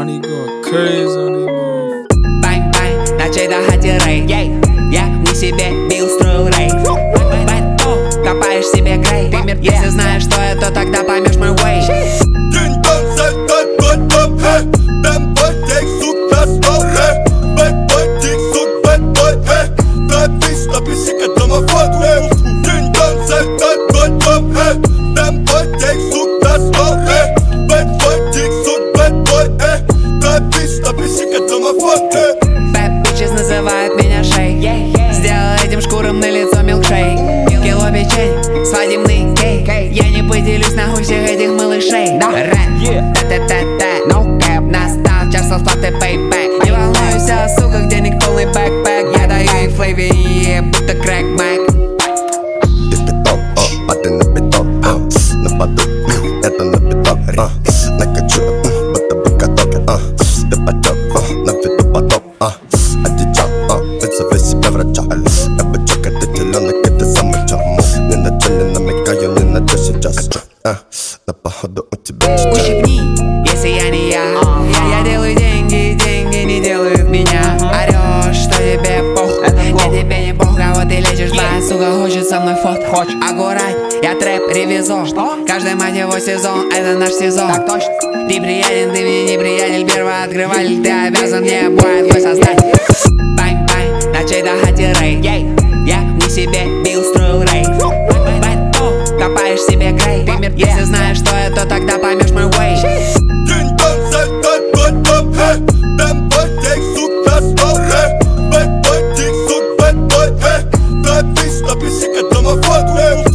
Money go crazy on these motherfuckers. Бань-бань, на чей-то хате рейд. Я не себе бил, строил рейд. Копаешь себе грейд. Если знаешь, что я, то тогда поймешь мой way. Bad bitches называют меня шейк. Сделал этим шкурам на лицо милкшейк. Кило печень, свадебный кейк. Я не поделюсь нахуй всех этих малышей. Рэп, та-та-та-та, no cap. Настал час расплаты payback. Не волнуйся, сука, денег полный бэкпэк. Я даю им флейве, будто крэк-мэк. Из бетон, а ты на бетон, нападу, это на бетон, накачу, будто бы каток, ты потек, на виду потоп, одичал, вызови себе врача. Я бычок, это теленок, это самый чаму. Ни на чё не намекаю, ни на чё сейчас. На походу у тебя чича. Ущипни, если я не я. Я делаю деньги, деньги не делают меня. Орешь, что тебе пох. Я тебе не пох, кого ты лечишь, злая сука хочет со мной фот. Аккурат, я трэп-ревизор. Каждый мать его сезон, это наш сезон. Так точно. Ты приятен, ты мне не приятель. Первооткрыватель, ты обязан мне бой твой создать. Бань-бань, на чей-то хате рейд. Я не себе бил, строил рейд. Копаешь себе грейд. Если знаешь, что я, то тогда поймешь мой way. Bad boy, dick, suck, bad boy, hey. Bad bitch, la piscina, toma fuego,